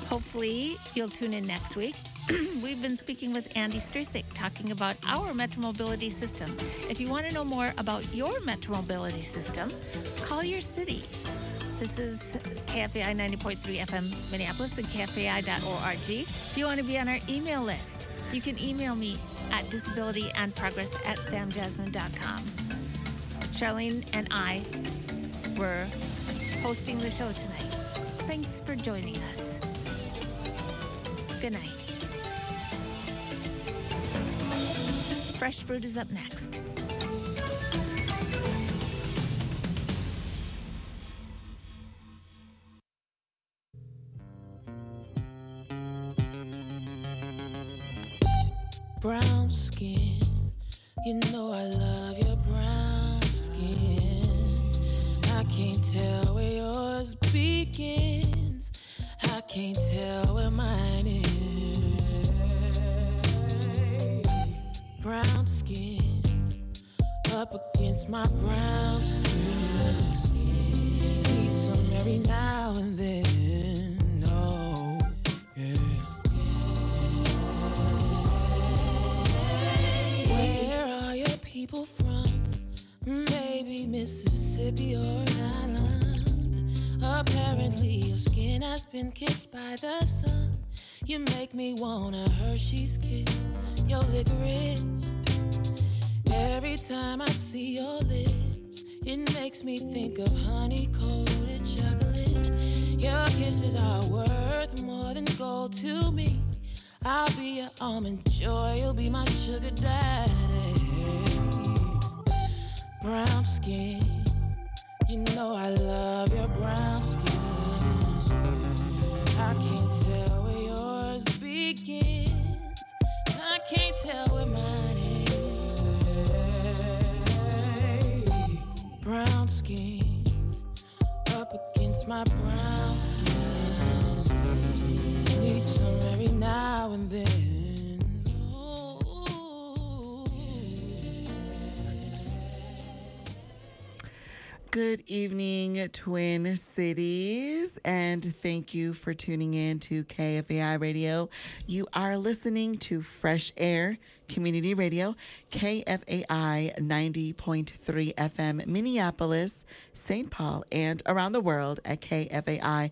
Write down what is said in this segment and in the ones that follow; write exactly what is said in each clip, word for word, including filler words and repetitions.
Hopefully, you'll tune in next week. We've been speaking with Andy Strisik, talking about our Metromobility system. If you want to know more about your Metromobility system, call your city. This is K F A I ninety point three F M Minneapolis and K F A I dot org. If you want to be on our email list, you can email me at disabilityandprogress at samjasmine dot com. Charlene and I were hosting the show tonight. Thanks for joining us. Good night. Fresh Fruit is up next. Brown skin, you know I love your brown skin. I can't tell where yours begins. I can't tell where mine is. Brown skin, up against my brown skin. Need some every now and then. No, yeah. Where are your people from? Maybe Mississippi or an island. Apparently your skin has been kissed by the sun. You make me want a Hershey's kiss, your licorice. Every time I see your lips, it makes me think of honey-coated chocolate. Your kisses are worth more than gold to me. I'll be your almond joy, you'll be my sugar daddy. Brown skin, you know I love your brown skin. I can't tell where yours begins. I can't tell where mine is. Brown skin, up against my brown skin. Need some every now and then. Good evening, Twin Cities, and thank you for tuning in to K F A I Radio. You are listening to Fresh Air Community Radio, K F A I ninety point three F M Minneapolis, Saint Paul, and around the world at K F A I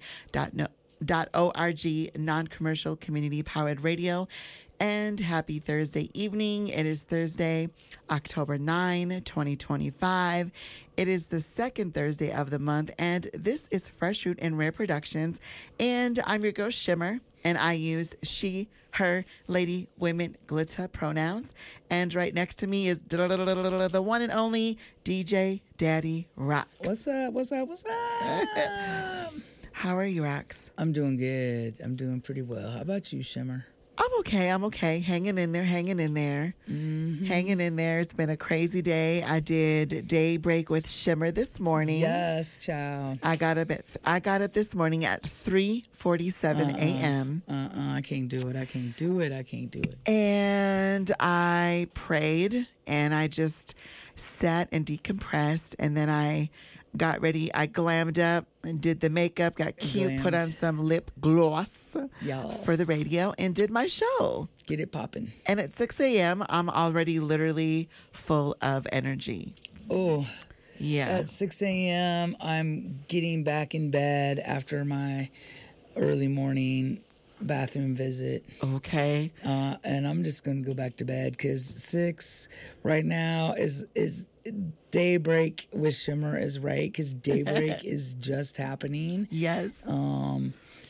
dot org, non-commercial community-powered radio. And happy Thursday evening. It is Thursday, October ninth, twenty twenty-five. It is the second Thursday of the month, and this is Fresh Fruit and Rare Productions. And I'm your girl, Shimmer, and I use she, her, lady, women, glitter pronouns. And right next to me is the one and only D J Daddy Rocks. What's up? What's up? What's up? How are you, Rocks? I'm doing good. I'm doing pretty well. How about you, Shimmer? I'm okay. I'm okay. Hanging in there, hanging in there, mm-hmm. hanging in there. It's been a crazy day. I did Daybreak with Shimmer this morning. Yes, child. I got up at I got up this morning at three forty-seven uh-uh. a.m. Uh-uh. I can't do it. I can't do it. I can't do it. And I prayed and I just sat and decompressed, and then I got ready. I glammed up and did the makeup, got cute, Glammed. put on some lip gloss Yes. for the radio, and did my show. Get it popping. And at six a.m., I'm already literally full of energy. Oh, yeah. At six a.m., I'm getting back in bed after my early morning bathroom visit. Okay. Uh, and I'm just going to go back to bed because six right now is is Daybreak with Shimmer is right because Daybreak is just happening. Yes. Um.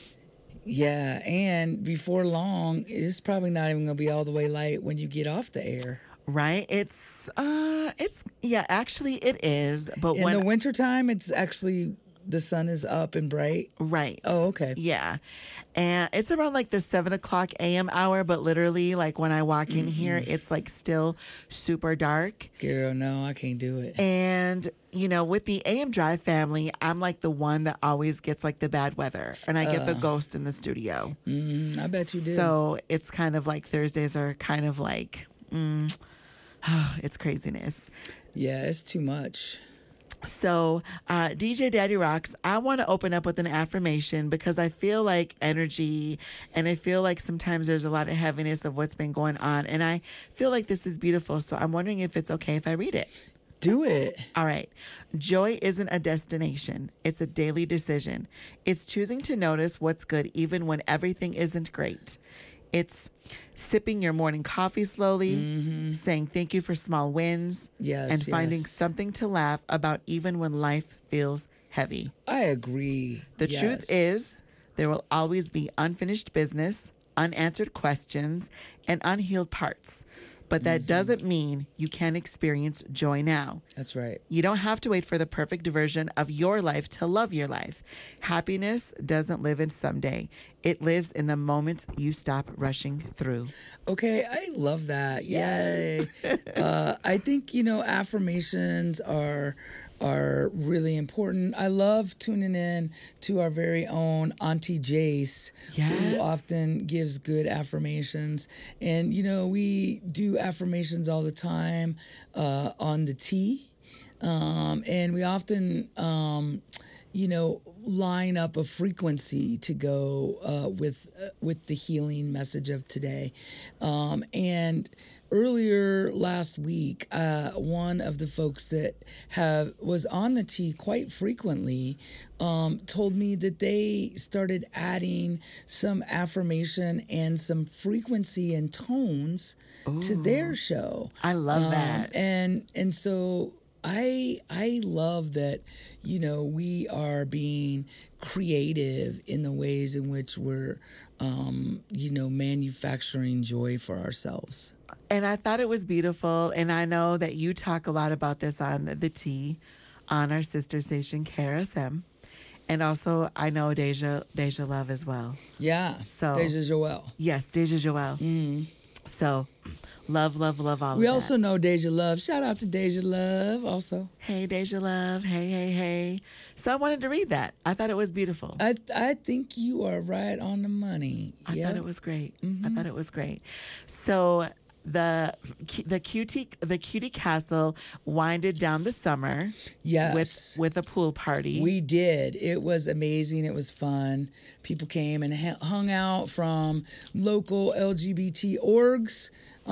Yeah, and before long, it's probably not even going to be all the way light when you get off the air. Right? It's, uh, it's, yeah, actually it is. But In when the wintertime, it's actually, the sun is up and bright. Right. Oh, okay. Yeah. And it's around like the seven o'clock a.m. hour, but literally like when I walk in mm-hmm. here, it's like still super dark. Girl, no, I can't do it. And, you know, with the A M Drive family, I'm like the one that always gets like the bad weather, and I get uh, the ghost in the studio. Mm, I bet you do. So it's kind of like Thursdays are kind of like, mm, it's craziness. Yeah, it's too much. So, uh, D J Daddy Rocks, I want to open up with an affirmation because I feel like energy and I feel like sometimes there's a lot of heaviness of what's been going on. And I feel like this is beautiful. So I'm wondering if it's okay if I read it. Do it. All right. Joy isn't a destination. It's a daily decision. It's choosing to notice what's good even when everything isn't great. It's sipping your morning coffee slowly, mm-hmm. saying thank you for small wins, yes, and finding yes. something to laugh about even when life feels heavy. I agree. The yes. truth is, there will always be unfinished business, unanswered questions, and unhealed parts. But that mm-hmm. doesn't mean you can't experience joy now. That's right. You don't have to wait for the perfect version of your life to love your life. Happiness doesn't live in someday. It lives in the moments you stop rushing through. Okay, I love that. Yay. uh, I think, you know, affirmations are are really important. I love tuning in to our very own Auntie Jace, yes. who often gives good affirmations. And, you know, we do affirmations all the time uh, on the T. Um, and we often, um, you know, line up a frequency to go uh, with uh, with the healing message of today. Um, and earlier last week, uh, one of the folks that have was on the T quite frequently um, told me that they started adding some affirmation and some frequency and tones Ooh, to their show. I love um, that. And and so I I love that, you know, we are being creative in the ways in which we're, um, you know, manufacturing joy for ourselves. And I thought it was beautiful. And I know that you talk a lot about this on the T, on our sister station, K R S M. And also, I know Deja, Deja Love as well. Yeah. So Deja Joelle. Yes, Deja Joelle. Mm. So love, love, love all we of that. We also know Deja Love. Shout out to Deja Love also. Hey, Deja Love. Hey, hey, hey. So I wanted to read that. I thought it was beautiful. I I think you are right on the money. I yep. thought it was great. Mm-hmm. I thought it was great. So the the cutie the cutie castle winded down the summer. Yes, with with a pool party. We did. It was amazing. It was fun. People came and hung out from local L G B T orgs.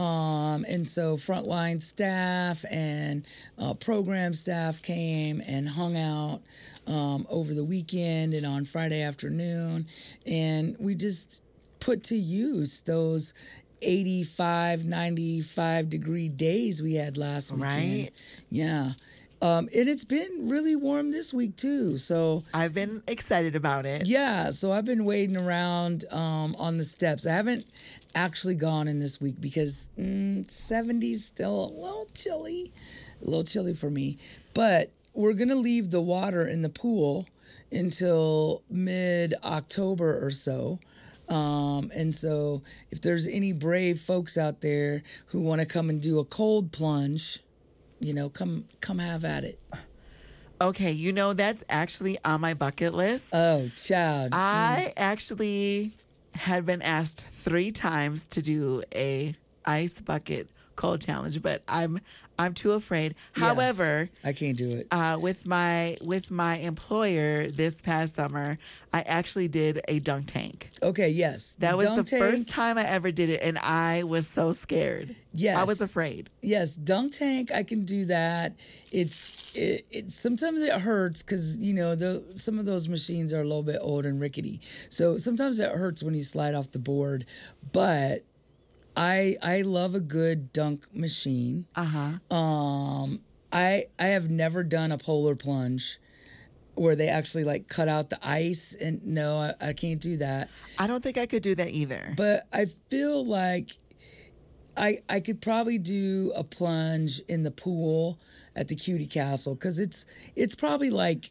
Um, and so frontline staff and uh, program staff came and hung out um, over the weekend and on Friday afternoon. And we just put to use those eighty-five, ninety-five degree days we had last weekend. Right. Yeah. Um, and it's been really warm this week too. So I've been excited about it. Yeah. So I've been waiting around um, on the steps. I haven't actually gone in this week because mm, seventy's still a little chilly, a little chilly for me. But we're going to leave the water in the pool until mid-October or so. Um, and so if there's any brave folks out there who want to come and do a cold plunge, you know, come come have at it. Okay, you know, that's actually on my bucket list. Oh, child. I mm. actually had been asked three times to do a ice bucket cold challenge, but I'm I'm too afraid. Yeah, However, I can't do it. Uh, with my with my employer this past summer, I actually did a dunk tank. Okay, yes. That was dunk the tank. first time I ever did it, and I was so scared. Yes. I was afraid. Yes, dunk tank, I can do that. It's it, it sometimes it hurts because, you know, the, some of those machines are a little bit old and rickety. So sometimes it hurts when you slide off the board, but I I love a good dunk machine. Uh-huh. Um I I have never done a polar plunge where they actually like cut out the ice, and no, I, I can't do that. I don't think I could do that either. But I feel like I I could probably do a plunge in the pool at the Cutie Castle because it's it's probably like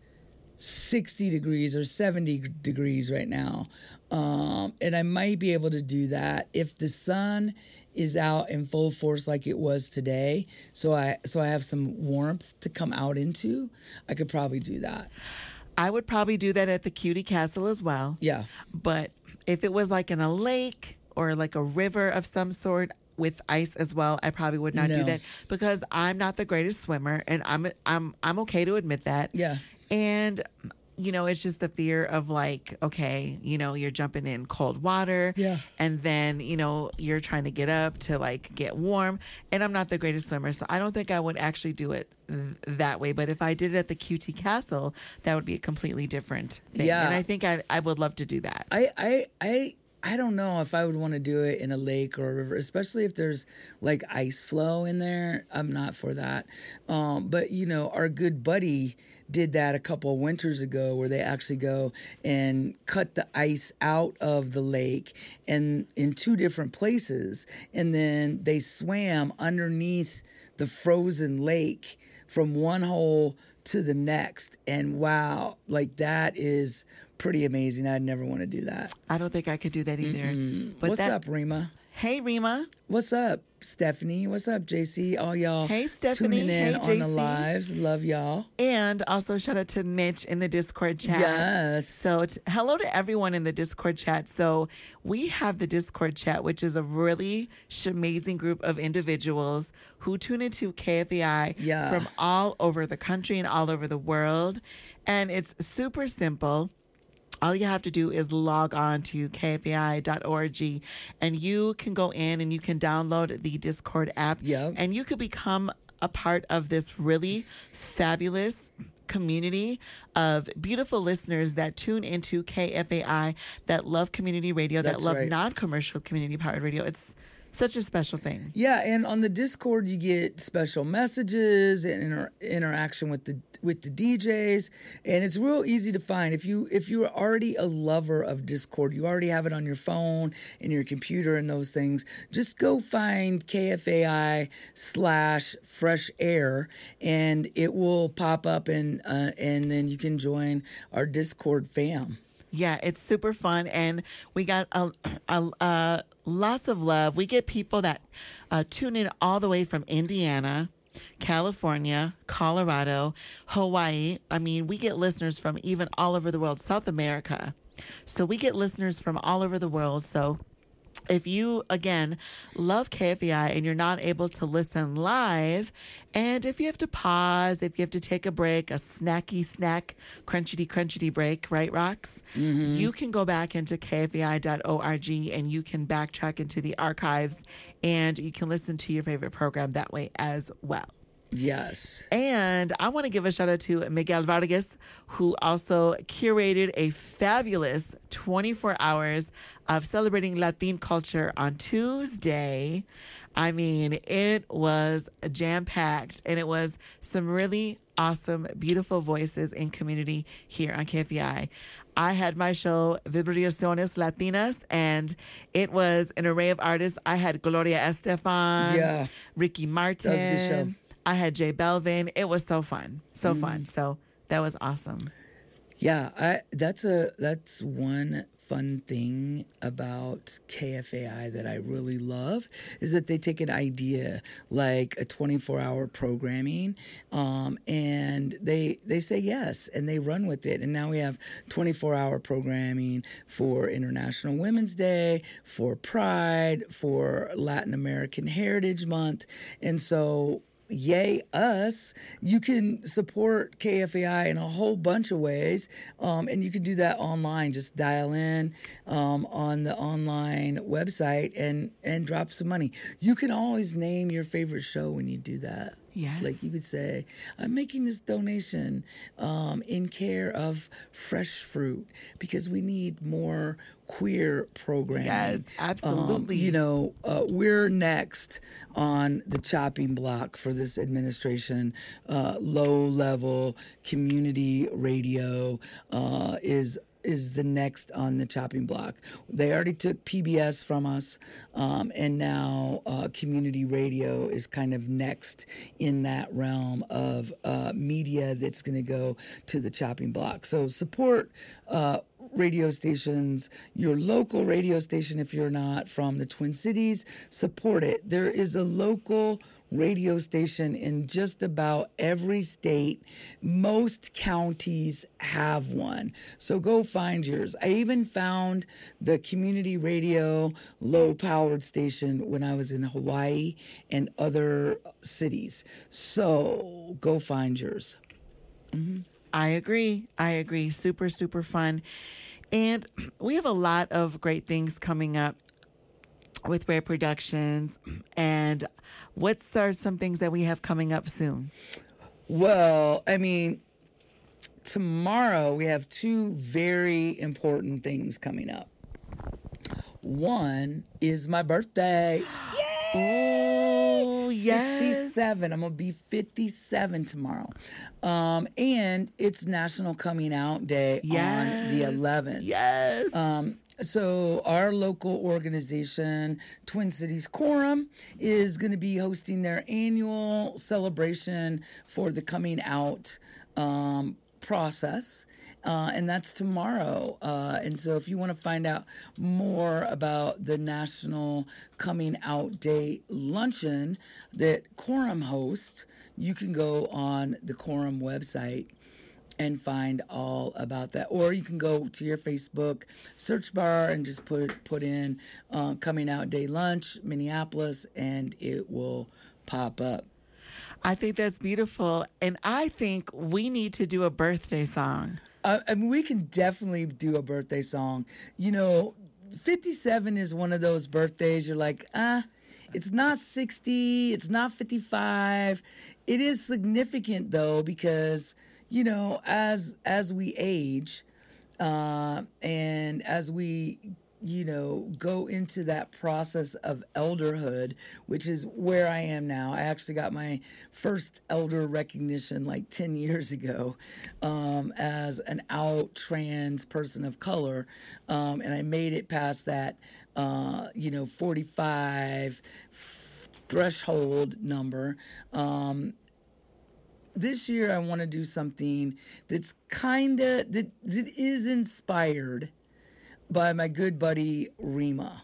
sixty degrees or seventy degrees right now. Um, and I might be able to do that if the sun is out in full force like it was today. So I so I have some warmth to come out into. I could probably do that. I would probably do that at the Cutie Castle as well. Yeah. But if it was like in a lake or like a river of some sort, with ice as well. I probably would not do No. that because I'm not the greatest swimmer, and I'm I'm I'm okay to admit that. Yeah. And you know, it's just the fear of like, okay, you know, you're jumping in cold water, Yeah. and then you know you're trying to get up to like get warm, and I'm not the greatest swimmer, so I don't think I would actually do it th- that way. But if I did it at the Q T Castle, that would be a completely different thing, Yeah. and I think I I would love to do that. I, I, I, I don't know if I would want to do it in a lake or a river, especially if there's like ice flow in there. I'm not for that. Um, but you know, our good buddy did that a couple of winters ago, where they actually go and cut the ice out of the lake and in two different places, and then they swam underneath the frozen lake from one hole to the next. And wow, like that is pretty amazing. I'd never want to do that. I don't think I could do that either. But What's that, up, Rima? Hey, Rima. What's up, Stephanie? What's up, J C? All y'all Hey, Stephanie. tuning in Hey, on J the C. lives. Love y'all. And also shout out to Mitch in the Discord chat. Yes. So t- hello to everyone in the Discord chat. So we have the Discord chat, which is a really sh- amazing group of individuals who tune into K F A I Yeah. from all over the country and all over the world. And it's super simple. All you have to do is log on to K F A I dot org, and you can go in and you can download the Discord app. Yep. And you could become a part of this really fabulous community of beautiful listeners that tune into K F A I, that love community radio, that That's love right. non-commercial community powered radio. It's such a special thing. Yeah, and on the Discord you get special messages and inter- interaction with the with the D Js, and it's real easy to find. If you if you're already a lover of Discord, you already have it on your phone and your computer and those things, just go find K F A I slash fresh air, and it will pop up, and uh, and then you can join our Discord fam. Yeah, it's super fun, and we got a, a, a lots of love. We get people that uh, tune in all the way from Indiana, California, Colorado, Hawaii. I mean, we get listeners from even all over the world, South America. So we get listeners from all over the world. So if you, again, love K F A I and you're not able to listen live, and if you have to pause, if you have to take a break, a snacky snack, crunchity crunchity break, right, Rox? Mm-hmm. You can go back into K F A I dot org and you can backtrack into the archives and you can listen to your favorite program that way as well. Yes. And I want to give a shout out to Miguel Vargas, who also curated a fabulous twenty-four hours of celebrating Latin culture on Tuesday. I mean, it was jam-packed, and it was some really awesome, beautiful voices in community here on K F A I. I had my show Vibraciones Latinas, and it was an array of artists. I had Gloria Estefan, Yeah. Ricky Martin. That was a good show. I had Jay Belvin. It was so fun. So fun. So that was awesome. Yeah, I that's a that's one fun thing about K F A I that I really love is that they take an idea like a twenty-four hour programming, um, and they they say yes and they run with it. And now we have twenty-four hour programming for International Women's Day, for Pride, for Latin American Heritage Month, and so. Yay us. You can support K F A I in a whole bunch of ways, um, and you can do that online. Just dial in um, on the online website and and drop some money. You can always name your favorite show when you do that. Yes. Like you could say, I'm making this donation um, in care of Fresh Fruit because we need more queer programming. Yes, absolutely. Um, you know, uh, we're next on the chopping block for this administration. Uh, low-level community radio uh, is is the next on the chopping block. They already took P B S from us, um, and now uh, community radio is kind of next in that realm of uh, media that's going to go to the chopping block. So support uh, radio stations, your local radio station, if you're not from the Twin Cities, support it. There is a local radio station in just about every state. Most counties have one. So go find yours. I even found the community radio low powered station when I was in Hawaii and other cities. So go find yours. Mm-hmm. I agree. I agree. Super, super fun. And we have a lot of great things coming up with Rare Productions. And what's are some things that we have coming up soon? Well, I mean, tomorrow we have two very important things coming up. One is my birthday. Oh, yes. fifty-seven. I'm going to be fifty-seven tomorrow. Um, and it's National Coming Out Day yes. on the eleventh. Yes. Um, so our local organization, Twin Cities Quorum, is going to be hosting their annual celebration for the coming out um, process. Uh, and that's tomorrow. Uh, and so if you want to find out more about the National Coming Out Day luncheon that Quorum hosts, you can go on the Quorum website and find all about that. Or you can go to your Facebook search bar and just put put in uh, Coming Out Day Lunch, Minneapolis, and it will pop up. I think that's beautiful. And I think we need to do a birthday song. Uh, I mean, we can definitely do a birthday song. You know, fifty-seven is one of those birthdays you're like, ah, it's not sixty, it's not fifty-five. It is significant, though, because, you know, as as we age uh, and as we, you know, go into that process of elderhood, which is where I am now. I actually got my first elder recognition like ten years ago um, as an out trans person of color. Um, and I made it past that, uh, you know, forty-five threshold number. Um, this year I want to do something that's kind of, that, that is inspired by my good buddy Rima.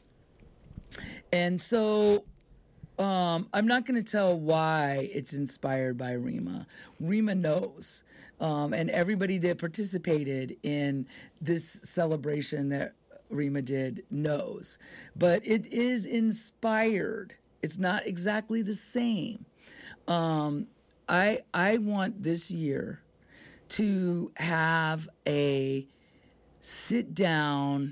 And so um, I'm not going to tell why it's inspired by Rima. Rima knows. Um, and everybody that participated in this celebration that Rima did knows. But it is inspired. It's not exactly the same. Um, I I want this year to have a sit down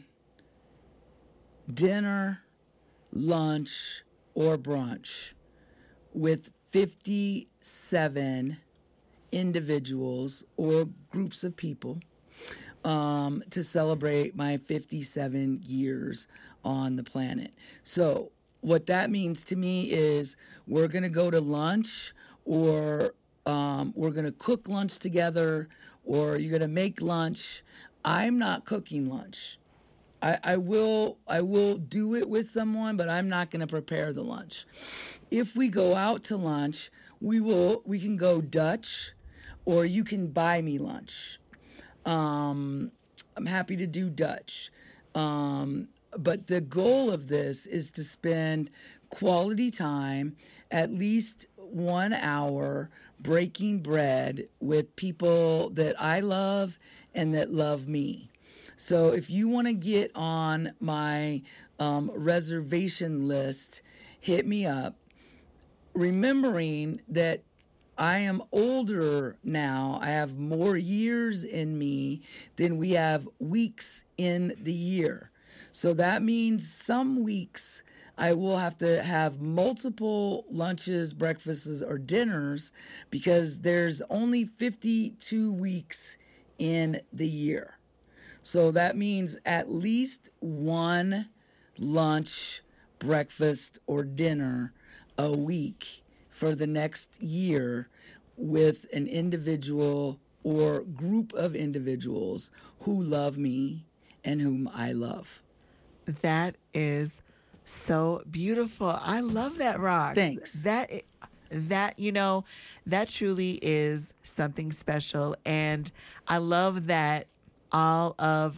dinner, lunch, or brunch with fifty-seven individuals or groups of people um, to celebrate my fifty-seven years on the planet. So what that means to me is we're going to go to lunch, or um, we're going to cook lunch together, or you're going to make lunch. I'm not cooking lunch. I, I will I will do it with someone, but I'm not going to prepare the lunch. If we go out to lunch, we will we can go Dutch, or you can buy me lunch. Um, I'm happy to do Dutch. Um, but the goal of this is to spend quality time, at least one hour, breaking bread with people that I love and that love me. So if you want to get on my um, reservation list, hit me up. Remembering that I am older now, I have more years in me than we have weeks in the year. So that means some weeks I will have to have multiple lunches, breakfasts, or dinners because there's only fifty-two weeks in the year. So that means at least one lunch, breakfast, or dinner a week for the next year with an individual or group of individuals who love me and whom I love. That is so beautiful. I love that, Rox. Thanks. That that you know, that truly is something special, and I love that all of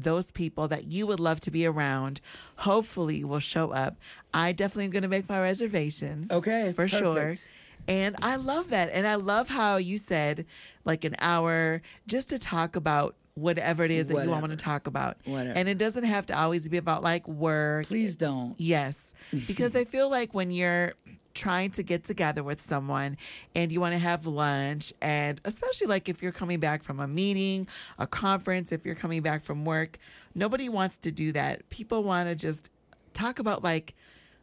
those people that you would love to be around hopefully will show up. I definitely am going to make my reservations. Okay, for sure. perfect. And I love that. And I love how you said like an hour just to talk about whatever it is that Whatever. you want to talk about. Whatever. And it doesn't have to always be about like work. Please don't. Yes. Because I feel like when you're trying to get together with someone and you want to have lunch, and especially like if you're coming back from a meeting, a conference, if you're coming back from work, nobody wants to do that. People want to just talk about like,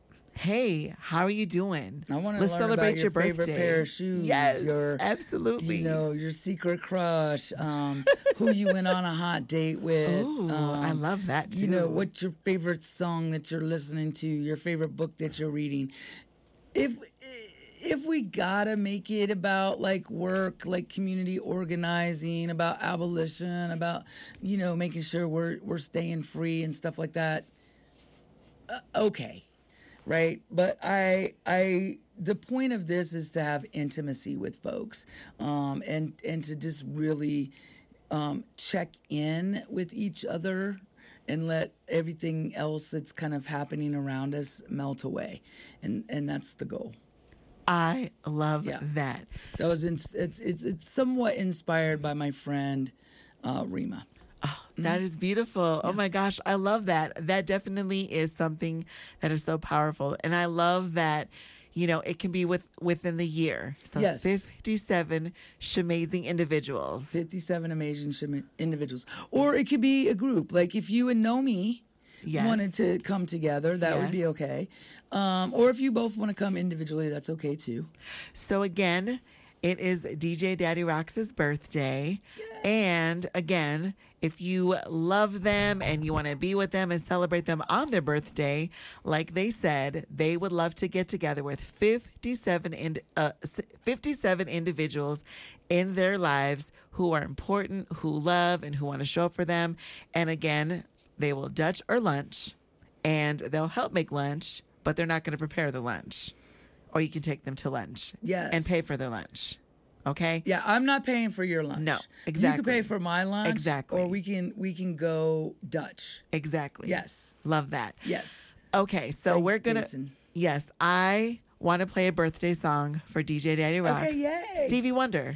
hey, how are you doing? I want to Let's learn celebrate about your, your favorite birthday. pair of shoes. Yes, your, absolutely. You know, your secret crush, um, who you went on a hot date with. Ooh, um, I love that too. You know, what's your favorite song that you're listening to, your favorite book that you're reading. If if we gotta make it about like work, like community organizing, about abolition, about, you know, making sure we're we're staying free and stuff like that, uh, okay. Right, but I, I, the point of this is to have intimacy with folks, um, and and to just really um, check in with each other, and let everything else that's kind of happening around us melt away, and and that's the goal. I love Yeah. that. That was in, it's it's it's somewhat inspired by my friend uh, Rima. That is beautiful. Oh my gosh, I love that. That definitely is something that is so powerful. And I love that, you know, it can be with within the year. So Yes. fifty-seven shamazing individuals. fifty-seven amazing shim- individuals, or it could be a group. Like if you and Nomi Yes. wanted to come together, that would be Yes. okay. Um, or if you both want to come individually, that's okay too. So again, it is D J Daddy Rox's birthday. And again, if you love them and you want to be with them and celebrate them on their birthday, like they said, they would love to get together with fifty-seven ind- uh, s- fifty-seven individuals in their lives who are important, who love, and who want to show up for them. And again, they will Dutch or lunch, and they'll help make lunch, but they're not going to prepare the lunch. Or you can take them to lunch Yes. and pay for their lunch. Okay? Yeah, I'm not paying for your lunch. No, You exactly. can pay for my lunch. Exactly. Or we can we can go Dutch. Exactly. Yes. Love that. Yes. Okay, so Thanks, we're going to. Jason. Yes, I want to play a birthday song for D J Daddy Rocks. Okay, yay. Stevie Wonder.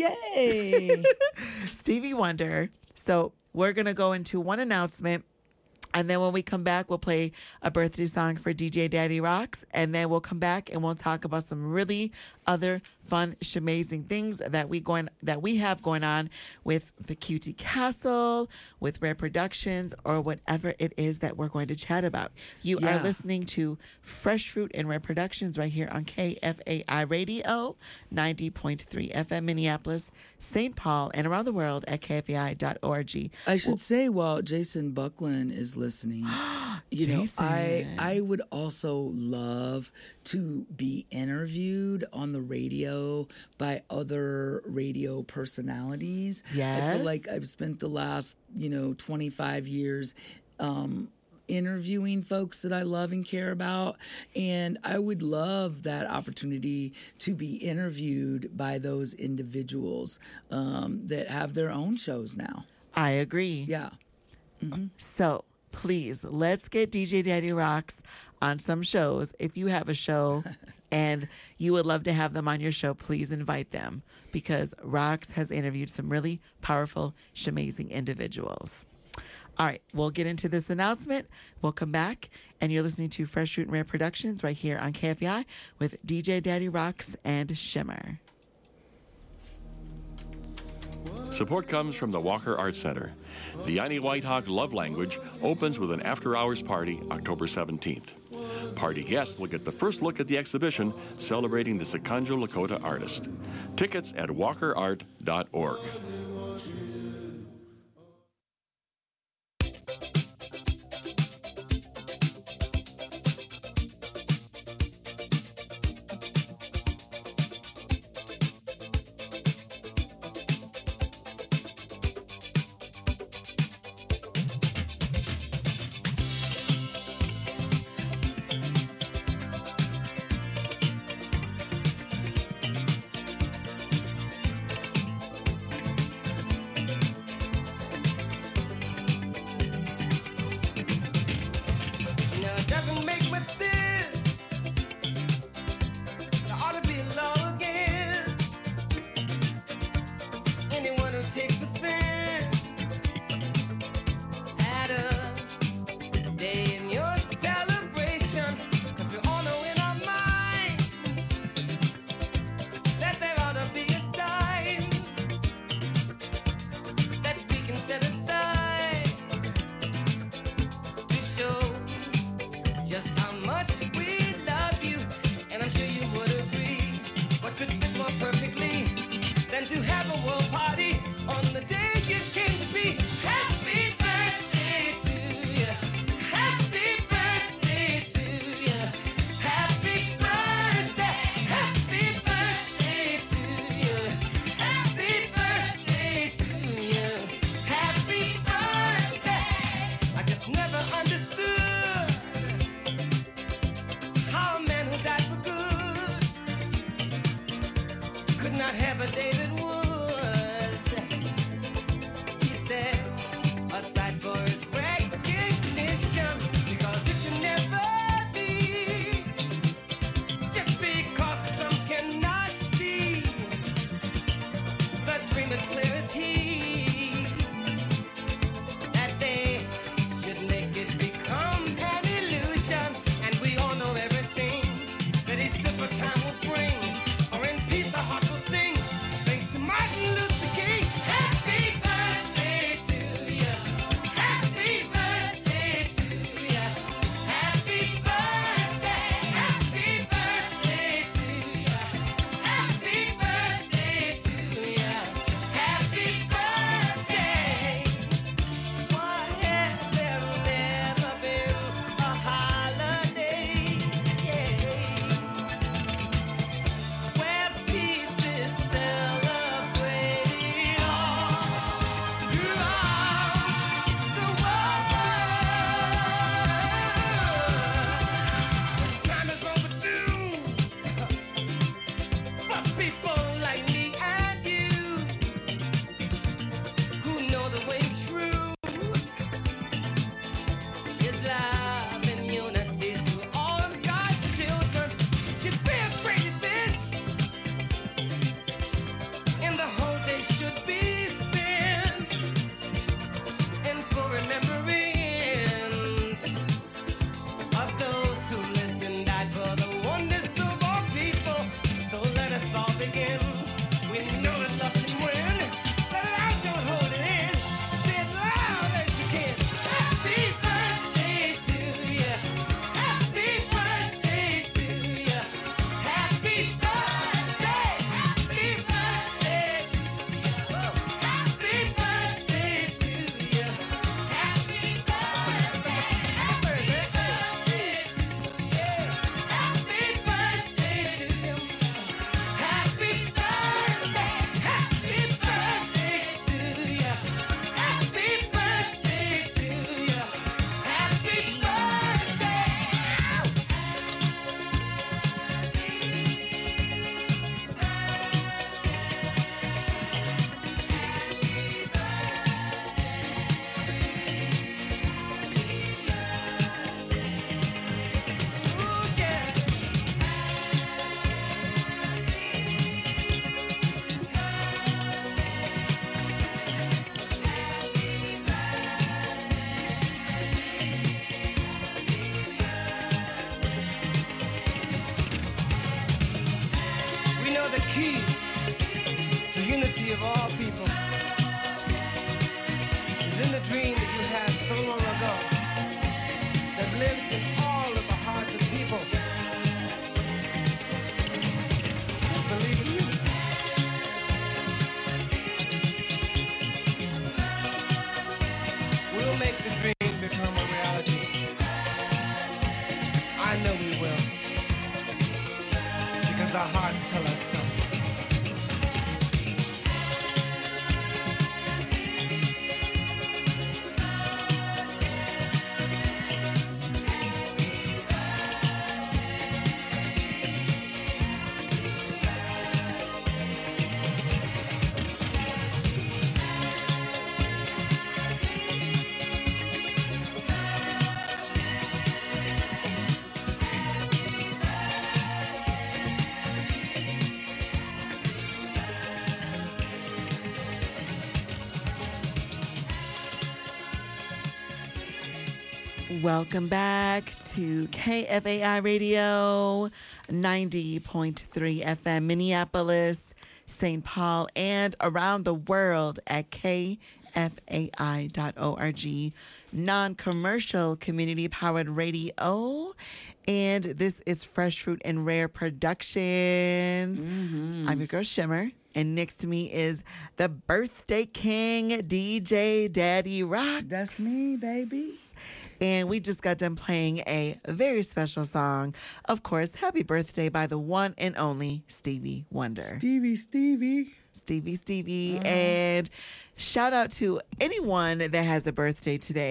Yay! Stevie Wonder. So we're going to go into one announcement. And then when we come back, we'll play a birthday song for D J Daddy Rocks. And then we'll come back and we'll talk about some really other fun, amazing things that we going that we have going on with the Cutie Castle, with Rare Productions, or whatever it is that we're going to chat about. You Yeah. are listening to Fresh Fruit and Rare Productions right here on K F A I Radio, ninety point three F M Minneapolis, Saint Paul, and around the world at K F A I dot org. I should say while Jason Buckland is listening, you know, I Jason. I would also love to be interviewed on the radio by other radio personalities. I Yes. feel like I've spent the last, you know, twenty-five years um interviewing folks that I love and care about, and I would love that opportunity to be interviewed by those individuals um, that have their own shows now. I agree. Yeah. So please, let's get D J Daddy Rocks on some shows. If you have a show and you would love to have them on your show, please invite them, because Rocks has interviewed some really powerful, amazing individuals. All right, we'll get into this announcement. We'll come back, and you're listening to Fresh Fruit and Rare Productions right here on K F A I with D J Daddy Rocks and Shimmer. Support comes from the Walker Art Center. The Yanni Whitehawk Love Language opens with an after-hours party October seventeenth. Party guests will get the first look at the exhibition celebrating the Sikanjo Lakota artist. Tickets at walker art dot org. not have a David Woods. He said, aside for his recognition, because it should never be just because some cannot see. The dream is clear as he, that they should make it become an illusion. And we all know everything that each different time will bring. Or in peace our heart will sing. Thanks to Martin Luther King. Happy birthday to you. Happy birthday to you. Happy birthday. Happy birthday to you. Happy birthday to you. Happy birthday. Why has there never been a holiday? Yeah. Where peace is celebrated all throughout the world. Time is overdue for people like me and you who know the way true is love and unity to all of God's children. Should be a great event, and the whole day should be spent in full remembrance of those who lived and died for the oneness of our people. So let us all begin. We know that love can win. Let it out, don't hold it in. Say it loud as you can. Happy birthday to you. Happy birthday to you. Happy birthday. Happy birthday to you. Happy birthday to you. Happy birthday. Happy birthday to you. Happy birthday to you. Happy birthday. Happy birthday to you. Happy birthday to you. Happy Ooh, yeah. We know the key to unity of all people is in the dream that you had so long ago that lives in all of the hearts of people who believe in unity. We'll make the dream become a reality. I know we will, because our hearts tell us so. Welcome back to K F A I Radio, ninety point three F M, Minneapolis, Saint Paul, and around the world at K F A I dot org, non-commercial community-powered radio. And this is Fresh Fruit and Rare Productions. Mm-hmm. I'm your girl, Shimmer. And next to me is the birthday king, D J Daddy Rock. That's me, baby. And we just got done playing a very special song. Of course, Happy Birthday by the one and only Stevie Wonder. Stevie, Stevie. Stevie, Stevie. Uh-huh. And shout out to anyone that has a birthday today.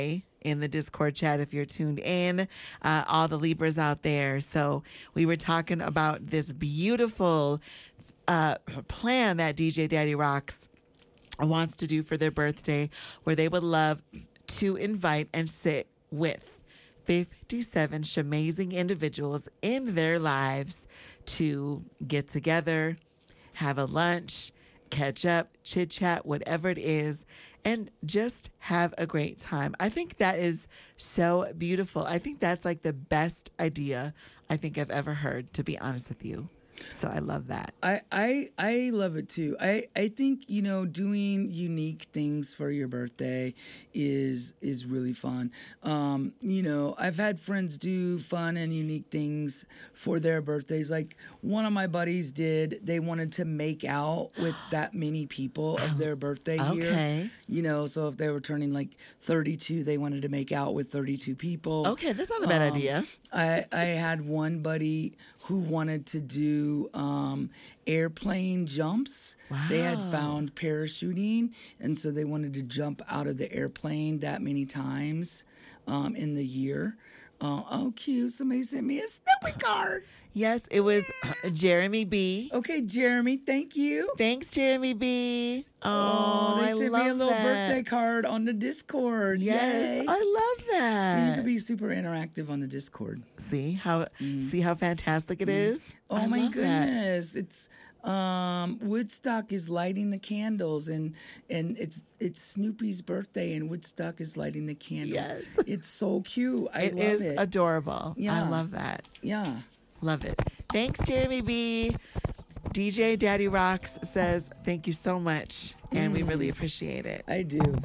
in the Discord chat if you're tuned in, uh, all the Libras out there. So we were talking about this beautiful uh, plan that D J Daddy Rocks wants to do for their birthday, where they would love to invite and sit with fifty-seven amazing individuals in their lives to get together, have a lunch, catch up, chit chat, whatever it is, and just have a great time. I think that is so beautiful. I think that's like the best idea I think I've ever heard, to be honest with you. So I love that. I, I I love it too. I, I think, you know, doing unique things for your birthday is is really fun. Um, you know, I've had friends do fun and unique things for their birthdays. Like one of my buddies did, they wanted to make out with that many people of their birthday year. Okay. You know, so if they were turning like thirty-two, they wanted to make out with thirty-two people. Okay, that's not a bad Um, idea. I, I had one buddy who wanted to do um, airplane jumps. They had Wow. found parachuting, and so they wanted to jump out of the airplane that many times um, in the year. Uh, oh, cute. Somebody sent me a Snoopy card. Yes, it was Jeremy B. Okay, Jeremy, thank you. Thanks, Jeremy B. Oh, Oh, they I sent love me a little that. birthday card on the Discord. Yes, Yay. I love that. So you could be super interactive on the Discord. See how see how fantastic it is. Oh I my love that. goodness! It's um, Woodstock is lighting the candles, and and it's it's Snoopy's birthday, and Woodstock is lighting the candles. Yes. It's so cute. I It love is it. adorable. I Yeah. love that. yeah. Love it. Thanks, Jeremy B. D J Daddy Rocks says thank you so much, and we really appreciate it. I do.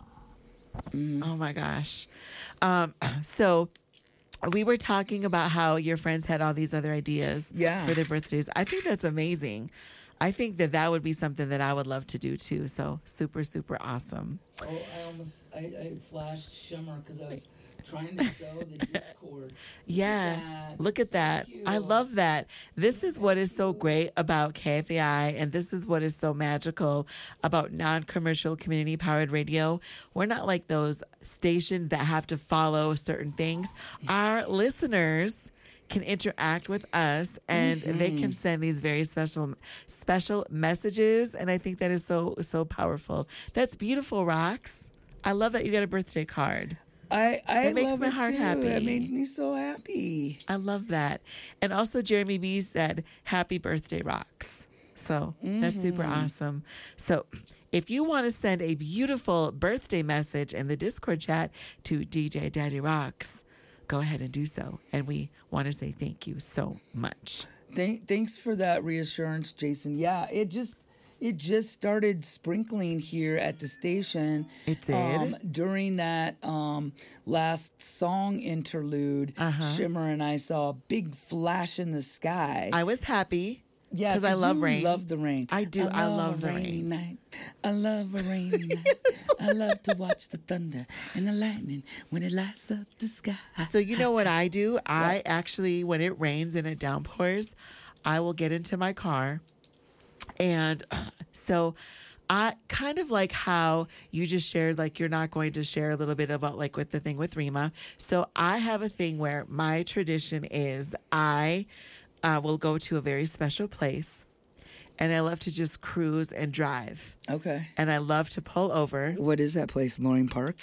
Oh my gosh. Um, so we were talking about how your friends had all these other ideas Yeah. for their birthdays. I think that's amazing. I think that that would be something that I would love to do too. So super, super awesome. Oh, I almost I, I flashed Shimmer because I was trying to show the Discord. Yeah, look at that. I love that. This is what is so great about K F A I, and this is what is so magical about non-commercial community-powered radio. We're not like those stations that have to follow certain things. Our listeners can interact with us, and they can send these very special special messages, and I think that is so so powerful. That's beautiful, Rox. I love that you got a birthday card. I I It makes love my it heart too. happy. It made me so happy. I love that. And also Jeremy B said, happy birthday, Rocks. So that's super awesome. So if you want to send a beautiful birthday message in the Discord chat to D J Daddy Rocks, go ahead and do so. And we want to say thank you so much. Thank, thanks for that reassurance, Jason. Yeah, it just it just started sprinkling here at the station. It did? Um, during that um, last song interlude, Uh-huh. Shimmer and I saw a big flash in the sky. I was happy. Yeah, 'cause I love you rain. Love the rain. I do. I love a the rainy rain. Night. I love a rainy night. I love to watch the thunder and the lightning when it lights up the sky. So you know what I do? I actually, when it rains and it downpours, I will get into my car. And uh, so I kind of like how you just shared, like you're not going to share a little bit about like with the thing with Rima. So I have a thing where my tradition is I uh, will go to a very special place, and I love to just cruise and drive. Okay. And I love to pull over. What is that place? Loring Park?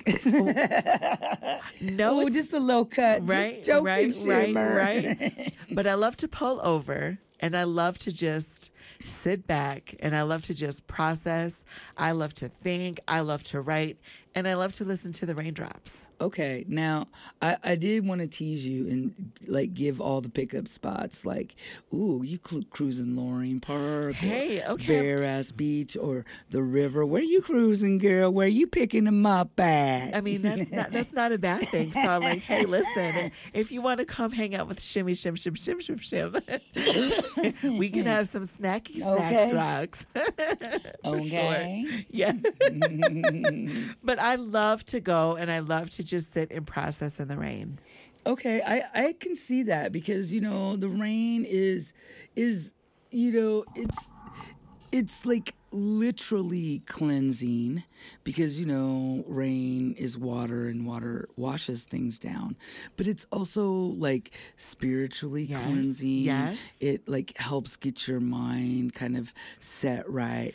No, oh, it's- just a low cut. right, Just joking, right, Shimmer. right, right. But I love to pull over, and I love to just sit back, and I love to just process. I love to think. I love to write, and I love to listen to the raindrops. Okay, now I, I did want to tease you and like give all the pickup spots. Like, ooh, you cl- cruising Loring Park, or Hey, okay. Bare Ass Beach, or the river. Where you cruising, girl? Where you picking them up at? I mean, that's not that's not a bad thing. So I'm like, hey, listen, if you want to come hang out with Shimmy Shim Shim Shim Shim Shim, we can have some snacky Okay. snacks, rocks. Okay. Yeah. But I love to go, and I love to just sit and process in the rain. Okay, I, I can see that because you know the rain is is you know it's it's like literally cleansing because, you know, rain is water and water washes things down. But it's also like spiritually Yes, cleansing. yes. It like helps get your mind kind of set right.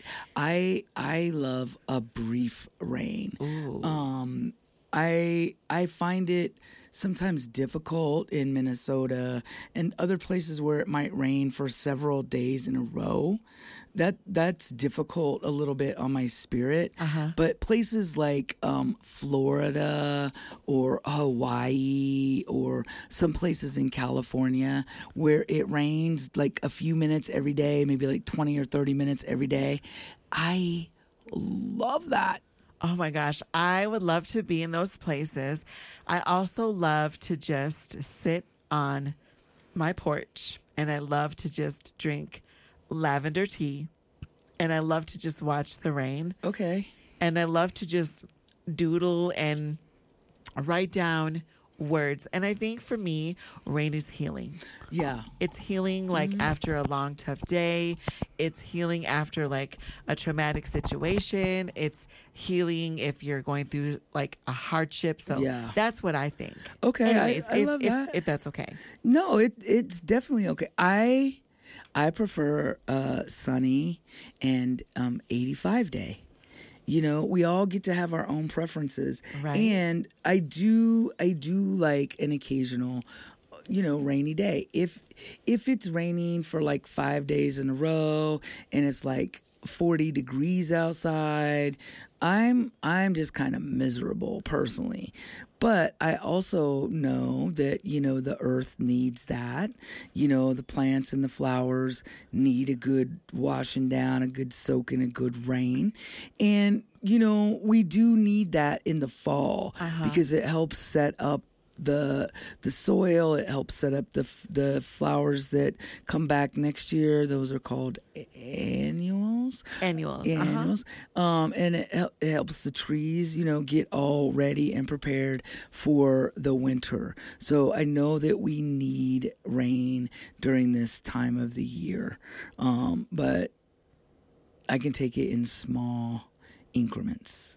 I I love a brief rain. Ooh. Um I I find it sometimes difficult in Minnesota and other places where it might rain for several days in a row. That that's difficult a little bit on my spirit. Uh-huh. But places like um, Florida or Hawaii or some places in California where it rains like a few minutes every day, maybe like twenty or thirty minutes every day, I love that. Oh my gosh, I would love to be in those places. I also love to just sit on my porch and I love to just drink lavender tea and I love to just watch the rain Okay. and I love to just doodle and write down words. And I think for me, rain is healing. Yeah. It's healing like after a long, tough day. It's healing after like a traumatic situation. It's healing if you're going through like a hardship. So Yeah. that's what I think. Okay, I- Anyways, I if, love if, that. if that's okay. No, it it's definitely okay. I I prefer uh, sunny and um, eighty-five day. You know, we all get to have our own preferences, Right. and I do I do like an occasional, you know, rainy day. If if it's raining for like five days in a row and it's like forty degrees outside, I'm I'm just kind of miserable personally. But I also know that, you know, the earth needs that. You know, the plants and the flowers need a good washing down, a good soaking, a good rain. And, you know, we do need that in the fall because it helps set up the the soil. It helps set up the the flowers that come back next year. Those are called annuals. Annuals. Uh-huh. Annuals. Um, and it, hel- it helps the trees, you know, get all ready and prepared for the winter. So I know that we need rain during this time of the year, um, but I can take it in small increments.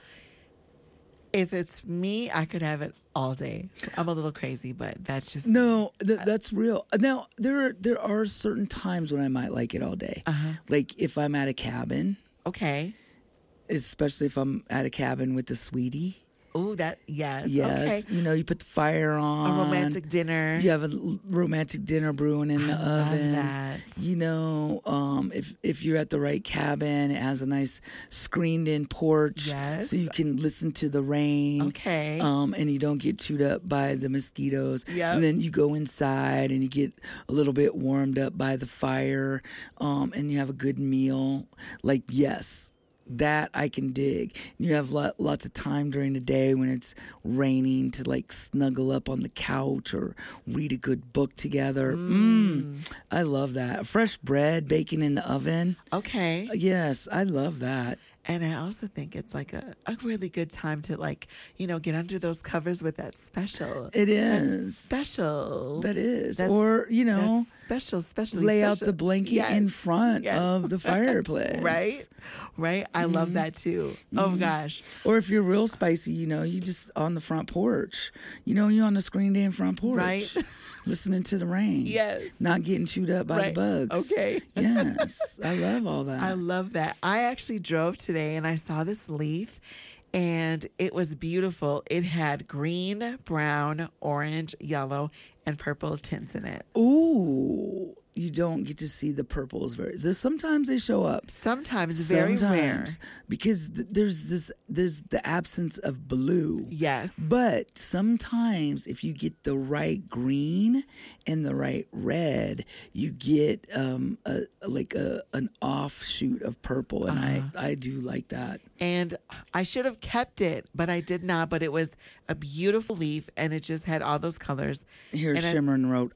If it's me, I could have it all day. I'm a little crazy, but that's just No, th- that's real. Now there are, there are certain times when I might like it all day. Uh-huh. Like if I'm at a cabin, okay. especially if I'm at a cabin with a sweetie. Oh, that yes. Yes, Okay. you know, you put the fire on. A romantic dinner. You have a l- romantic dinner brewing in the I love oven. that. You know, um, if if you're at the right cabin, it has a nice screened-in porch, Yes. so you can listen to the rain. Okay. Um, and you don't get chewed up by the mosquitoes. Yep. And then you go inside and you get a little bit warmed up by the fire, um, and you have a good meal. Like, yes. That I can dig. You have lot, lots of time during the day when it's raining to like snuggle up on the couch or read a good book together. Mm. I love that. Fresh bread, bacon in the oven. Okay. Yes, I love that. And I also think it's like a, a really good time to like, you know, get under those covers with that special. It That's is. special. That is. That's- or, you know, that's special, specially lay out special. the blanket Yes. in front Yes. of the fireplace. Right? Right? I love that too. Oh gosh. Or if you're real spicy, you know, you just on the front porch. You know, you're on the screened in front porch. Right. Listening to the rain. Yes. Not getting chewed up by Right. the bugs. Okay. Yes. I love all that. I love that. I actually drove today and I saw this leaf and it was beautiful. It had green, brown, orange, yellow, and purple tints in it. Ooh. You don't get to see the purples very. There's, sometimes they show up. Sometimes very rare. Sometimes, because th- there's this there's the absence of blue. Yes. But sometimes if you get the right green and the right red, you get um a, like a an offshoot of purple, and Uh-huh. I I do like that. And I should have kept it, but I did not. But it was a beautiful leaf and it just had all those colors. Here's And I- Shimmering Road.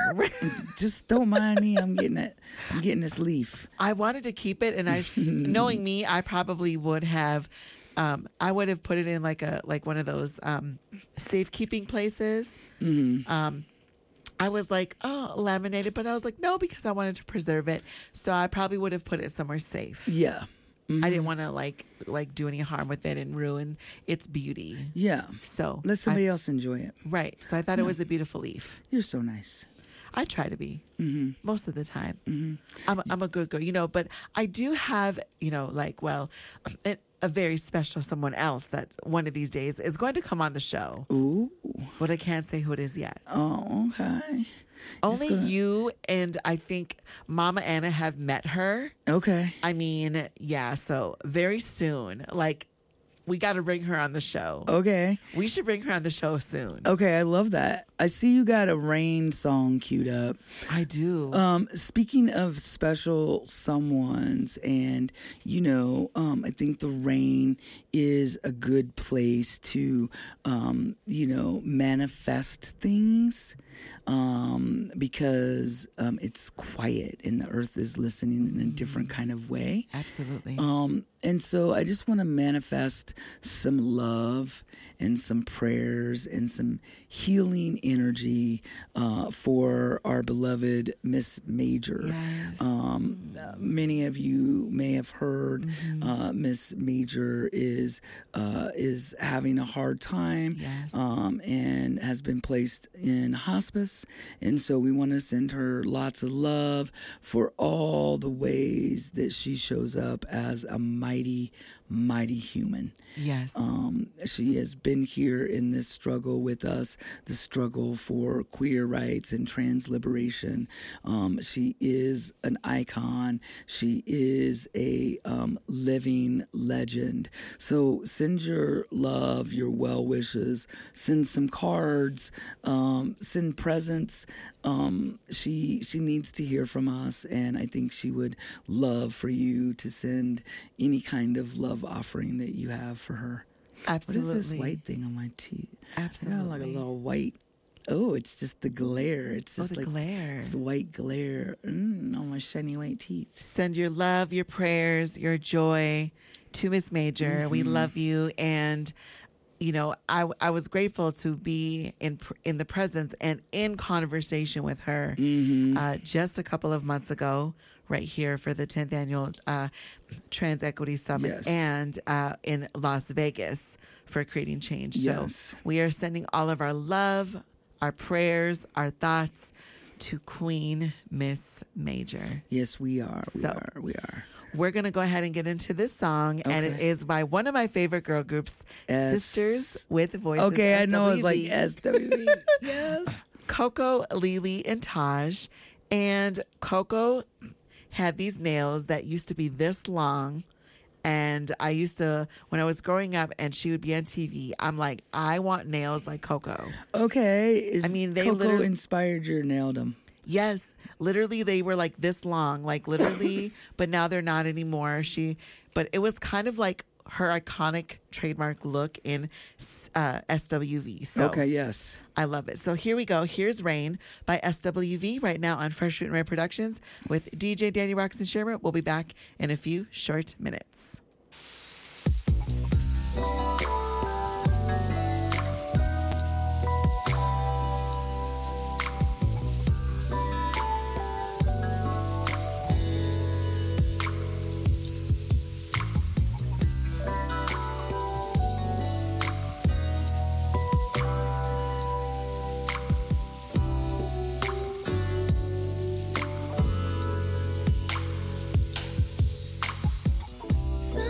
Just don't mind me. I'm getting it. I'm getting this leaf. I wanted to keep it, and I, knowing me, I probably would have, um, I would have put it in like a like one of those um, safekeeping places. Mm-hmm. Um, I was like, oh, laminated, but I was like, no, because I wanted to preserve it. So I probably would have put it somewhere safe. Yeah. I didn't want to like like do any harm with it and ruin its beauty. Yeah. So let somebody I, else enjoy it. Right. So I thought yeah. it was a beautiful leaf. You're so nice. I try to be mm-hmm. most of the time. Mm-hmm. I'm a, I'm a good girl, you know. But I do have, you know, like well, a, a very special someone else that one of these days is going to come on the show. Ooh. But I can't say who it is yet. Oh, okay. Only gonna... you and I think Mama Anna have met her. Okay. I mean, yeah. So very soon, like. We got to bring her on the show. Okay. We should bring her on the show soon. Okay, I love that. I see you got a Rain song queued up. I do. Um, speaking of special someones, and you know, um, I think the Rain is a good place to, um, you know, manifest things, um, because um, it's quiet and the earth is listening in a different kind of way. Absolutely. Um, and so I just want to manifest some love and some prayers and some healing energy uh, for our beloved Miss Major. Yes. Um, uh, many of you may have heard mm-hmm. uh, Miss Major is uh, is having a hard time yes. um, and has been placed in hospice. And so we want to send her lots of love for all the ways that she shows up as a mighty, mighty human. Yes. Um, she has been here in this struggle with us, the struggle for queer rights and trans liberation. Um, she is an icon. She is a um, living legend. So send your love, your well wishes, send some cards, um, send presents. Um, she she needs to hear from us, and I think she would love for you to send any kind of love offering that you have for her. Absolutely. What is this white thing on my teeth? Absolutely. I got like a little white. Oh, it's just the glare. It's just oh, the like glare. It's the white glare mm, on my shiny white teeth. Send your love, your prayers, your joy to Miss Major. Mm-hmm. We love you, and you know, I I was grateful to be in in the presence and in conversation with her mm-hmm. uh, just a couple of months ago, right here for the tenth annual uh, Trans Equity Summit, yes. and uh, in Las Vegas for Creating Change. Yes. So we are sending all of our love, our prayers, our thoughts to Queen Miss Major. Yes, we are. We so, are. We are. We're going to go ahead and get into this song, okay. and it is by one of my favorite girl groups, S- Sisters with Voices. Okay, S W V. I know it's like S W V. Yes. Coco, Lily, and Taj. And Coco had these nails that used to be this long. And I used to, when I was growing up and she would be on T V, I'm like, I want nails like Coco. Okay. Is I mean, they Coco literally inspired your nailedom. Yes, literally they were like this long, like literally, but now they're not anymore. She, but it was kind of like her iconic trademark look in uh, S W V. So okay, yes. I love it. So here we go. Here's Rain by S W V right now on Fresh Fruit and Red Productions with D J Danny Roxon Shermer. We'll be back in a few short minutes. So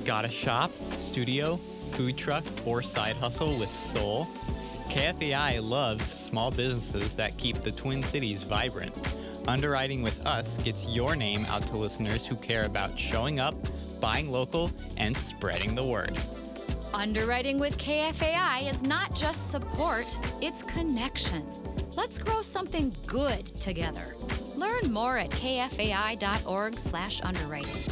Got a shop, studio, food truck, or side hustle with soul? K F A I loves small businesses that keep the Twin Cities vibrant. Underwriting with us gets your name out to listeners who care about showing up, buying local, and spreading the word. Underwriting with K F A I is not just support, it's connection. Let's grow something good together. Learn more at kfai.org slash underwriting.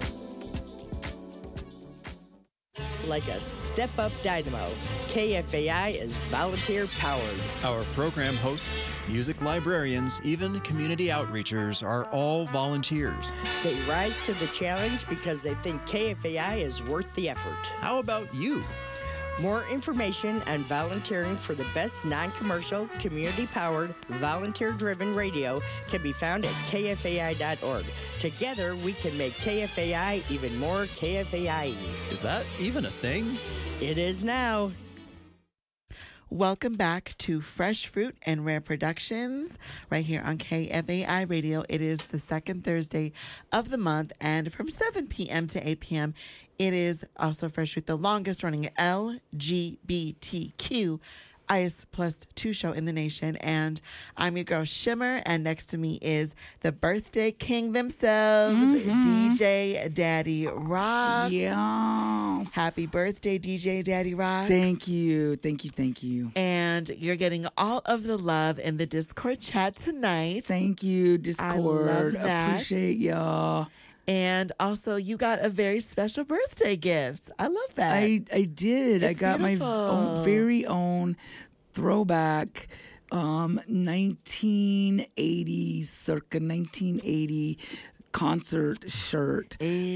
Like a step-up dynamo, K F A I is volunteer-powered. Our program hosts, music librarians, even community outreachers are all volunteers. They rise to the challenge because they think K F A I is worth the effort. How about you? More information on volunteering for the best non-commercial, community-powered, volunteer-driven radio can be found at k f a i dot org. Together, we can make K F A I even more K F A I. Is that even a thing? It is now. Welcome back to Fresh Fruit and Rare Productions right here on K F A I Radio. It is the second Thursday of the month, and from seven p.m. to eight p.m., it is also Fresh Fruit, the longest running L G B T Q I S plus two show in the nation. And I'm your girl Shimmer, and next to me is the birthday king themselves, mm-hmm. D J Daddy Rocks. Yes. Happy birthday, D J Daddy Rocks. Thank you. Thank you. Thank you. And you're getting all of the love in the Discord chat tonight. Thank you, Discord. I love that. Appreciate y'all. And also, you got a very special birthday gift. I love that. I, I did. It's I got beautiful. my own, very own throwback um, nineteen eighties, circa nineteen eighty concert shirt.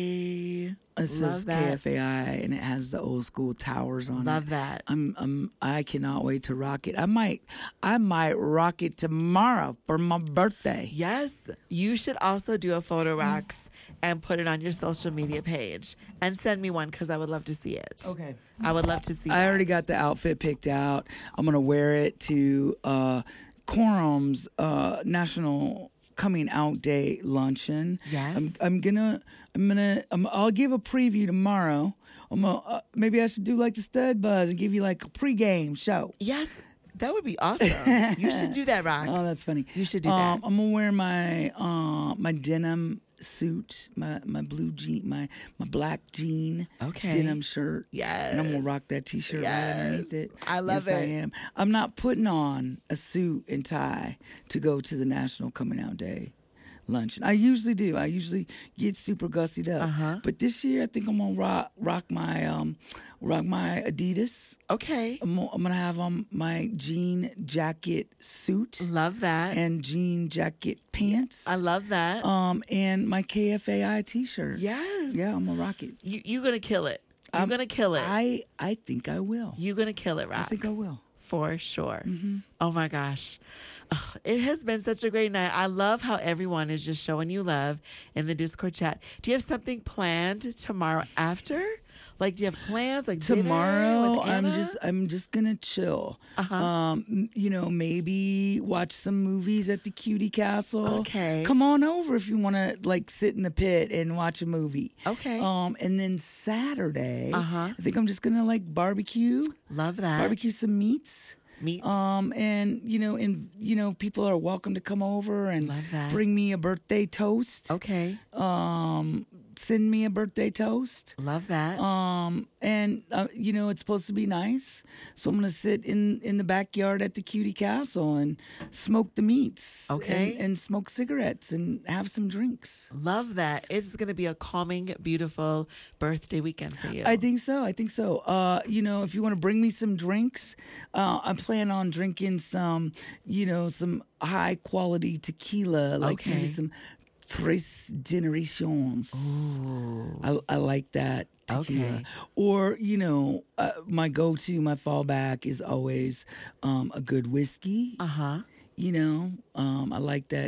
Hey, it says K F A I, and it has the old school towers on love it. Love that. I'm, I'm, I cannot wait to rock it. I might, I might rock it tomorrow for my birthday. Yes. You should also do a photo rocks and put it on your social media page and send me one because I would love to see it. Okay. I would love to see I that. already got the outfit picked out. I'm going to wear it to uh, Quorum's uh, National Coming Out Day luncheon. Yes. I'm, I'm gonna, I'm gonna, I'm, I'll give a preview tomorrow. I'm gonna, uh, maybe I should do like the Stud Buzz and give you like a pregame show. Yes. That would be awesome. You should do that, Rox. Oh, that's funny. You should do um, that. I'm gonna wear my uh, my denim suit, my my blue jean, my my black jean, okay, denim shirt. Yes. And I'm gonna rock that t-shirt yes. right underneath it. I love yes, it. I am. I'm not putting on a suit and tie to go to the National Coming Out Day luncheon. I usually do. I usually get super gussied up. Uh-huh. But this year, I think I'm gonna rock rock my um rock my Adidas. Okay. I'm, I'm gonna have on my jean jacket suit. Love that. And jean jacket pants. I love that. Um, and my K F A I t-shirt. Yes. Yeah, I'm gonna rock it. You you're gonna kill it. You're I'm, gonna kill it. I I think I will. You're gonna kill it, Rox. I think I will. For sure. Mm-hmm. Oh my gosh. Ugh, it has been such a great night. I love how everyone is just showing you love in the Discord chat. Do you have something planned tomorrow after? Like, do you have plans? Like tomorrow, with I'm Anna? just I'm just gonna chill. Uh-huh. Um, you know, maybe watch some movies at the Cutie Castle. Okay. Come on over if you want to like sit in the pit and watch a movie. Okay. Um, and then Saturday, Uh-huh. I think I'm just gonna like barbecue. Love that. Barbecue some meats. Meats. Um, and you know, and you know, people are welcome to come over and Love that. bring me a birthday toast. Okay. Um, send me a birthday toast. Love that. Um, and uh, you know, it's supposed to be nice, so I'm gonna sit in in the backyard at the Cutie Castle and smoke the meats. Okay. And, and smoke cigarettes and have some drinks. Love that. It's going to be a calming, beautiful birthday weekend for you. I think so. I think so. Uh, you know, if you want to bring me some drinks, uh, I plan on drinking some, you know, some high quality tequila, like Okay. maybe some Tres Generations. Ooh. I, I like that tequila. Okay. Or, you know, uh, my go-to, my fallback is always um, a good whiskey. Uh-huh. You know, um, I like that.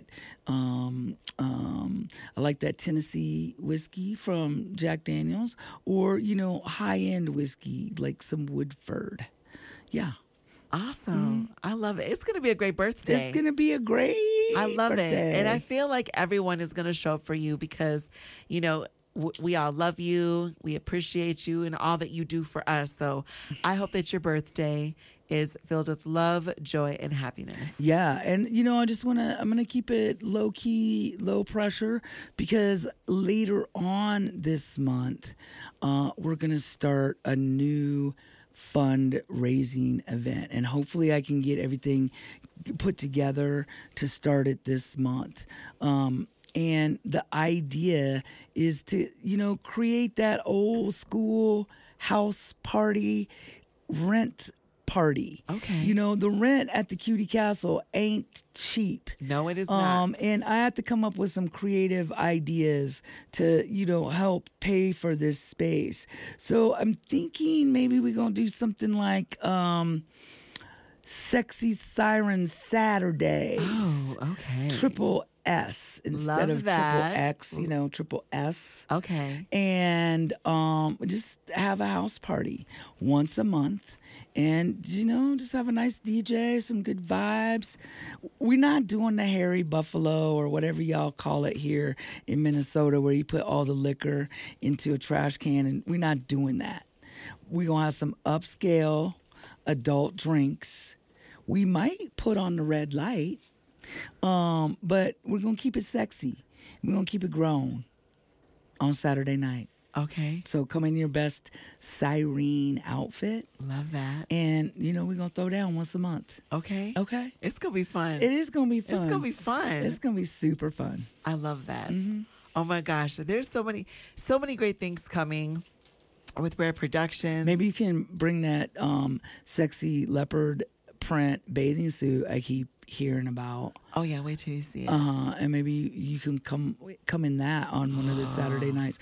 Um, um, I like that Tennessee whiskey from Jack Daniel's, or you know, high-end whiskey like some Woodford. Yeah, Awesome. I love it. It's going to be a great birthday. it's gonna be a great. I love birthday. it. And I feel like everyone is going to show up for you because, you know, w- we all love you. We appreciate you and all that you do for us. So I hope that your birthday is filled with love, joy, and happiness. Yeah, and you know, I just want to I'm going to keep it low key, low pressure, because later on this month, uh we're going to start a new fundraising event, and hopefully I can get everything put together to start it this month. Um and the idea is to, you know, create that old school house party rent party. Okay. You know, the rent at the Cutie Castle ain't cheap. No, it is Um, not. and I have to come up with some creative ideas to, you know, help pay for this space. So I'm thinking maybe we're going to do something like um, Sexy Siren Saturdays. Oh, okay. Triple S instead Love of that. triple X, you know, triple S. Okay. And um, just have a house party once a month, and you know, just have a nice D J, some good vibes. We're not doing the Hairy Buffalo or whatever y'all call it here in Minnesota, where you put all the liquor into a trash can, and we're not doing that. We're gonna have some upscale adult drinks. We might put on the red light. Um, but we're gonna keep it sexy. We're gonna keep it grown on Saturday night. Okay. So come in your best siren outfit, Love that. and you know we're gonna throw down once a month. Okay. Okay, It's going to be fun. it is gonna be fun. It's going to be fun. It's gonna be super fun. I love that. Oh my gosh. There's so many, so many great things coming with Rare Productions. Maybe you can bring that um, sexy leopard print bathing suit I keep hearing about. Oh yeah, wait till you see it. Uh, and maybe you can come come in that on one of the Saturday nights.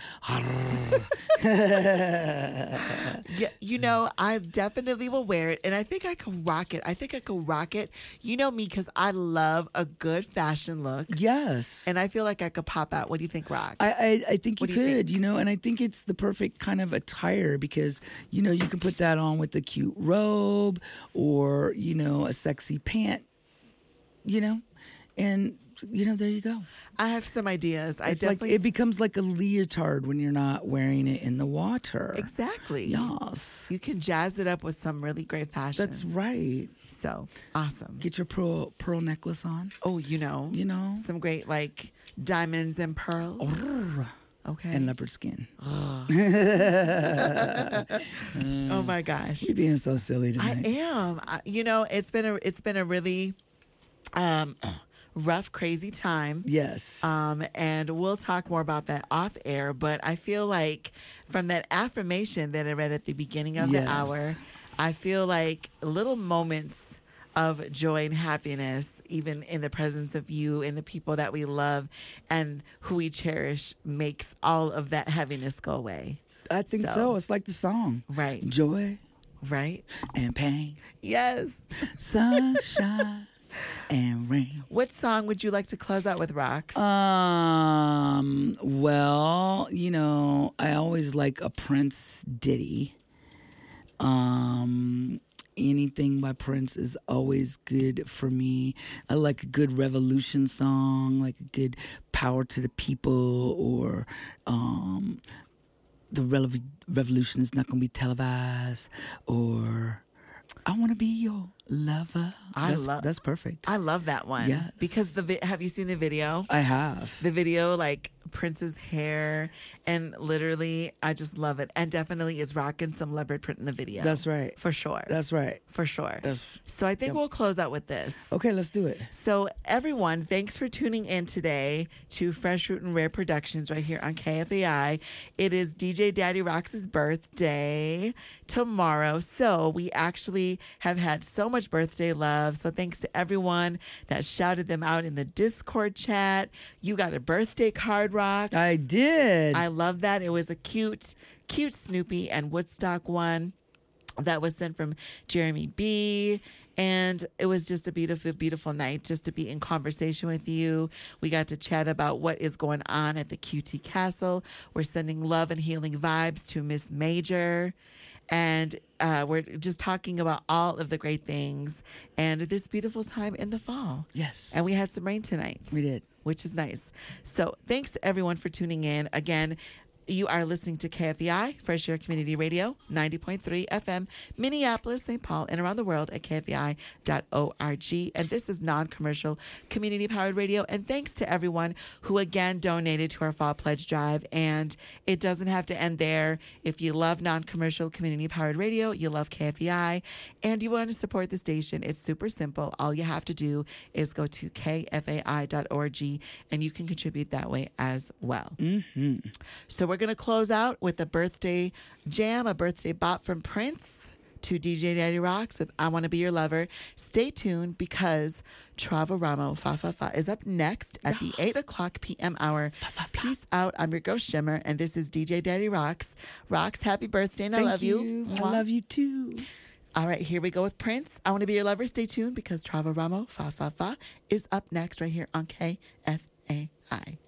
Yeah, you know, I definitely will wear it, and I think I can rock it. I think I can rock it. You know me, because I love a good fashion look, Yes. and I feel like I could pop out. What do you think, Rox? I, I, I think you What do you could, think? you know, and I think it's the perfect kind of attire because, you know, you can put that on with a cute robe or, you know, a sexy pant, you know, and, you know, there you go. I have some ideas. I It's like, definitely it becomes like a leotard when you're not wearing it in the water. exactly. Yes. You can jazz it up with some really great fashion. That's right. So awesome. Get your pearl pearl necklace on, Oh, you know, you know, some great like diamonds and pearls. Okay. and leopard skin. Oh my gosh. You're being so silly I tonight. am. I, you know, it's been a it's been a really um rough, crazy time. Yes. Um, and we'll talk more about that off air. But I feel like from that affirmation that I read at the beginning of Yes. the hour, I feel like little moments of joy and happiness, even in the presence of you and the people that we love and who we cherish, makes all of that heaviness go away. I think so. so- It's like the song. Right. Joy Right? and pain, Yes. sunshine and rain. What song would you like to close out with, Rox? Um, well, you know, I always like a Prince ditty. Um, anything by Prince is always good for me. I like a good revolution song, like a good power to the people, or um, the rele- revolution is not going to be televised, or I want to be your lover. I that's, love- that's perfect. I love that one. Yes. Because the vi- have you seen the video? I have. The video, like Prince's hair, and literally, I just love it. And definitely is rocking some leopard print in the video. That's right. For sure. That's right. For sure. That's- so I think yep. we'll close out with this. Okay, let's do it. So, everyone, thanks for tuning in today to Fresh Root and Rare Productions right here on K F A I. It is D J Daddy Rox's birthday tomorrow. So, we actually have had so much birthday love. So, thanks to everyone that shouted them out in the Discord chat. You got a birthday card, Rox. I did. I love that. It was a cute, cute Snoopy and Woodstock one that was sent from Jeremy B. And it was just a beautiful, beautiful night just to be in conversation with you. We got to chat about what is going on at the Q T Castle. We're sending love and healing vibes to Miss Major. And uh, we're just talking about all of the great things and this beautiful time in the fall. Yes. And we had some rain tonight. We did. Which is nice. So thanks to everyone for tuning in. Again, You are listening to K F E I, Fresh Air Community Radio, ninety point three F M, Minneapolis, Saint Paul, and around the world at K F E I dot org. And this is non-commercial community-powered radio. And thanks to everyone who, again, donated to our Fall Pledge Drive. And it doesn't have to end there. If you love non-commercial community-powered radio, you love K F E I, and you want to support the station, it's super simple. All you have to do is go to K F A I dot org, and you can contribute that way as well. Mm-hmm. So we're going to close out with a birthday jam, a birthday bop from Prince to D J Daddy Rocks with I Want to Be Your Lover. Stay tuned because Trava Ramo Fa Fa Fa is up next at the eight o'clock p.m. hour. Peace out. I'm your girl Shimmer, and this is D J Daddy Rocks. Rocks, happy birthday, and Thank I love you. you. Mwah. I love you too. All right, here we go with Prince. I Want to Be Your Lover. Stay tuned because Trava Ramo Fa Fa Fa is up next right here on K F A I.